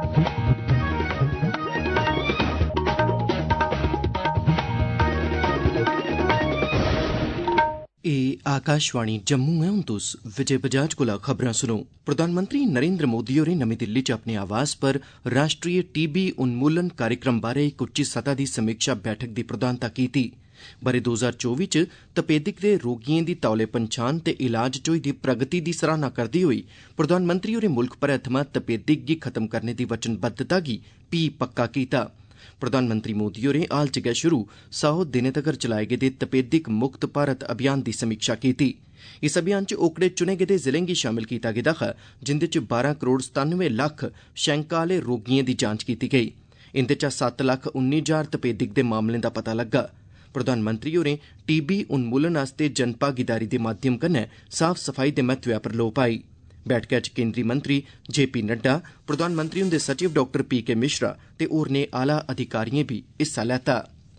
आकाशवाणी जम्मू है। हुण तुस विजय बजाज कोला खबरां सुनो। प्रधानमंत्री नरेंद्र मोदी होरें नमीं दिल्ली च अपने आवास पर राष्ट्रीय टीबी उन्मूलन कार्यक्रम बारै इक उच्ची सतह दी समीक्षा बैठक दी प्रधानता कीती। ब'रे 2024 च तपेदिक दे रोगिएं दी तौले पंछान ते इलाज च होई दी प्रगति दी सराहना करदे होई प्रधानमंत्री होरें मुल्ख भरै थमां तपेदिक गी खत्म करने दी वचनबद्धता गी भी पक्का कीता। प्रधानमंत्री मोदी होरें हाल च गै शुरू 100 दिनें तगर चलाए गेदे तपेदिक मुक्त भारत अभियान दी समीक्षा कीती। इस अभियान च ओकड़े चुने गेदे जिलें गी शामिल कीता गेदा हा जिंदे च 12 करोड़ 97 लक्ख शैंका आह्ले रोगिएं दी जांच कीती गेई। इंदे चा 7 लक्ख 19 हजार तपेदिक दे मामलें दा पता लग्गा। प्रधानमंत्री होरें टीबी उन्मूलन आस्तै जन भागीदारी दे माध्यम कन्नै साफ सफाई दे महत्वै पर लोऽ पाई। बैठका च केंद्री मंत्री JP नड्डा, प्रधानमंत्री हुंदे सचिव डॉ PK मिश्रा ते होरनें आला अधिकारिएं भी हिस्सा लैता।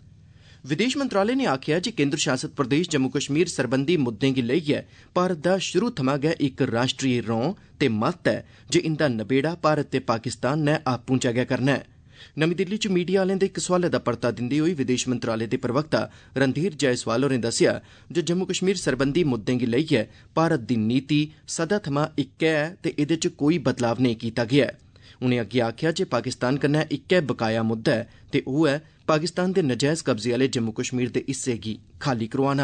विदेश मंत्रालय ने आखेआ जे केंद्र शासित प्रदेश जम्मू कश्मीर सरबंधी मुद्दें गी लेइयै भारत दा शुरू थमां गै इक राष्ट्रीय रौं ते मत ऐ जे इंदा नबेड़ा भारत ते पाकिस्तान नै आपूं च गै करना ऐ। नमीं दिल्ली च मीडिया आह्लें दे इक सोआलै दा परता दिंदे होई विदेश मंत्रालय दे प्रवक्ता रणधीर जयसवाल होरें दस्सेआ जे जम्मू कश्मीर सरबंधी मुद्दें गी लेइयै भारत दी नीति सदा थमां इक्कै ऐ ते एह्दे च कोई बदलाव नेईं कीता गेआ ऐ। उनें अग्गे आखेआ जे पाकिस्तान कन्नै इक्कै बकाया मुद्दा ऐ ते ओह् ऐ पाकिस्तान दे नजैज कब्जे आह्ले जम्मू कश्मीर दे हिस्से गी खाली करोआना।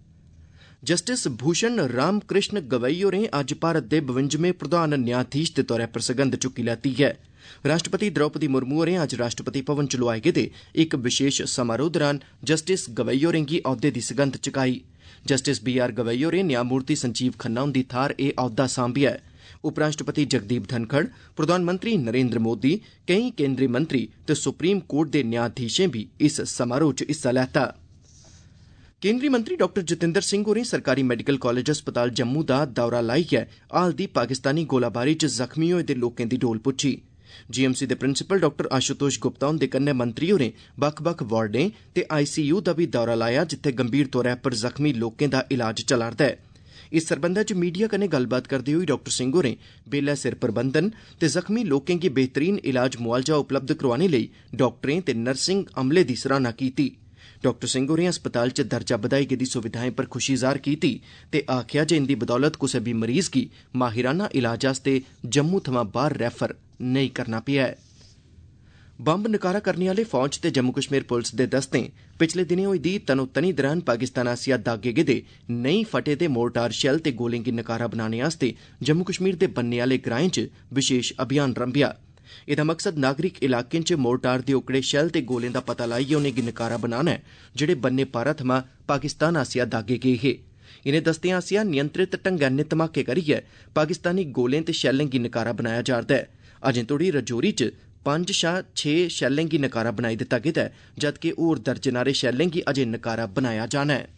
जस्टिस भूषण राम कृष्ण गवई होरें अज्ज भारत दे 52वें प्रधान न्यायाधीश दे तौर पर सगंध चुक्की लैती ऐ। राष्ट्रपति द्रौपदी मुर्मू होरें अज्ज राष्ट्रपति भवन च लोआए गेदे इक विशेष समारोह दौरान जस्टिस गवई होरें गी औह्दे दी सगंध चुकाई। जस्टिस BR गवई होरें न्यायमूर्ति संजीव खन्ना हुंदी थाह्र एह् औह्दा सांभेआ ऐ। उपराष्ट्रपति जगदीप धनखड़, प्रधानमंत्री नरेंद्र मोदी, केईं केंद्री मंत्री ते सुप्रीम कोर्ट दे न्यायाधीशें भी इस समारोह च हिस्सा लैता। केंद्री मंत्री डॉ जितेंद्र सिंह होरें सरकारी मेडिकल कॉलेज अस्पताल जम्मू दा दौरा लाइयै हाल दी पाकिस्तानी गोलाबारी च जख्मी होए दे लोकें दी डोल पुच्छी। GMC दे प्रिंसिपल डॉ आशुतोष गुप्ता हुंदे कन्नै मंत्री होरें बक्ख-बक्ख वार्डें ते ICU दा बी दौरा लाया जित्थै गंभीर तौर पर जख्मी लोकें दा इलाज चला'रदा ऐ। इस सरबंधै च मीडिया कन्नै गल्लबात करदे होई डॉ सिंह होरें बेल्लै सिर प्रबंधन ते जख्मी लोकें गी बेहतरीन इलाज मुआलजा उपलब्ध करोआने लेई डॉक्टरें ते नर्सिंग अमले दी सराहना कीती। डॉ सिंह होरें अस्पताल च दर्जा बधाई गेदी सुविधाएं पर खुशी जाह्र कीती ते आखेआ जे इंदी बदौलत कुसै बी मरीज गी माहिराना इलाज आस्तै जम्मू थमां बाह्र रैफर नेईं करना पेआ ऐ। बम्ब नकारा करने आह्ले फौज ते जम्मू कश्मीर पुलस दे दस्तें पिछले दिनें होई दी तनोतनी दौरान पाकिस्तान आसेआ दागे गेदे नेईं फटे दे मोर्टार शैल ते गोलें गी नकारा बनाने आस्तै जम्मू कश्मीर दे बन्ने आह्ले ग्राएं च विशेष अभियान रंभेआ। एह्दा मकसद नागरिक इलाकें च मोर्टार दे ओकड़े शैल ते गोलें दा पता लाइयै उनेंगी नकारा बनाना ऐ जेह्ड़े बन्ने पारा थमां पाकिस्तान आसेआ दागे गे हे। इनें दस्तें आसेआ नियंत्रित ढंगै नै धमाके करियै पाकिस्तानी गोलें ते शैलें गी नकारा बनाया जा'रदा ऐ। अजें तोड़ी रजौरी च 5 शा 6 शैलें गी नकारा बनाई दित्ता गेदा ऐ जदकि होर दर्जनारे शैलें गी अजें नकारा बनाया जाना ऐ।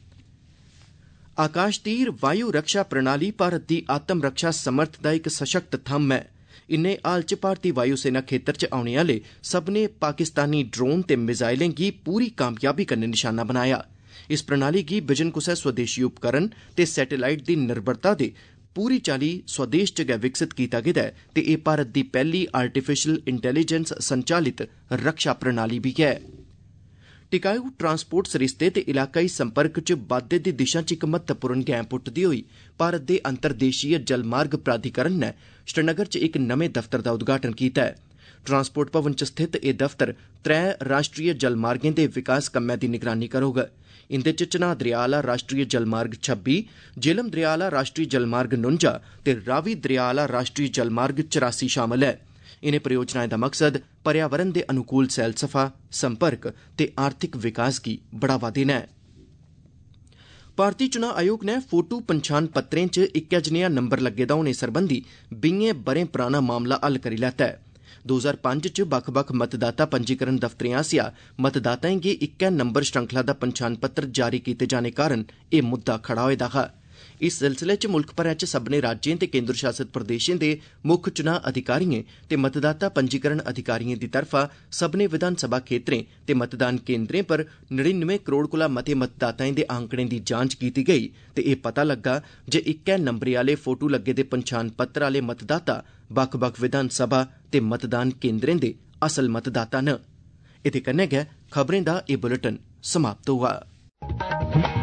आकाशतीर वायु रक्षा प्रणाली भारत दी आत्म रक्षा समर्थ दा इक सशक्त थम्म ऐ। इन्नै हाल च भारती वायु सेना खेतर च औने आह्ले सब्भनें पाकिस्तानी ड्रोन ते मिसाइलें गी पूरी कामयाबी कन्नै निशाना बनाया। इस प्रणाली गी बिजन कुसै स्वदेशी उपकरण ते सैटेलाइट दी निर्भरता दे पूरी चाल्ली स्वदेश च गै विकसित कीता गेदा ऐ ते एह् भारत दी पैह्ली आर्टिफिशियल इंटैलीजेंस संचालित रक्षा प्रणाली बी ऐ। टिकाऊ ट्रांसपोर्ट सरिस्ते ते इलाकाई संपर्क च बाद्दे दी दिशा च इक महत्वपूर्ण गैं पुट्टदे होई भारत दे अंतरदेशीय जलमार्ग प्राधिकरण नै श्रीनगर च इक नमें दफ्तर दा उद्घाटन कीता ऐ। ट्रांसपोर्ट भवन च स्थित एह् दफ्तर 3 राष्ट्रीय जलमार्गें दे विकास कम्मै दी निगरानी करोग। इंदे च चनाह दरेआ आह्ला राष्ट्रीय जलमार्ग 26, झेलम दरेआ आह्ला राष्ट्रीय जलमार्ग 49 ते रावी दरेआ आह्ला राष्ट्रीय जलमार्ग 84 शामल ऐ। इनें परियोजनाएं दा मकसद पर्यावरण दे अनुकूल सैलसफा, संपर्क ते आर्थिक विकास गी बढ़ावा देना ऐ। भारती चुनाव आयोग नै फोटू पंछान पत्रें च इक्कै जनेहा नंबर लग्गे दा होने सरबंधी 20 ब'रें पराना मामला हल करी लैता ऐ। 2005 च बक्ख-बक्ख मतदाता पंजीकरण दफ्तरें आसेआ मतदाताएं गी इक्कै नंबर श्रृंखला दा पंछान पत्र जारी कीते जाने कारण एह् मुद्दा खड़ा होए दा हा। इस सिलसिले च मुल्ख भरै च सब्भनें राज्यें ते केन्द्र शासित प्रदेशें दे मुक्ख चुनां अधिकारिएं ते मतदाता पंजीकरण अधिकारिएं दी तरफा सब्भनें विधानसभा खेत्तरें ते मतदान केन्द्रें पर 99 करोड़ कोला मते मतदाताएं दे आंकड़ें दी जांच कीती गेई ते एह् पता लग्गा जे इक्कै नंबरे आले फोटू लग्गे दे पन्छान पत्र आले मतदाता बक्ख बक्ख विधानसभा ते मतदान केन्द्रें दे असल मतदाता न। एह्दे कन्नै गै खबरें दा एह् बुलेटिन समाप्त होआ।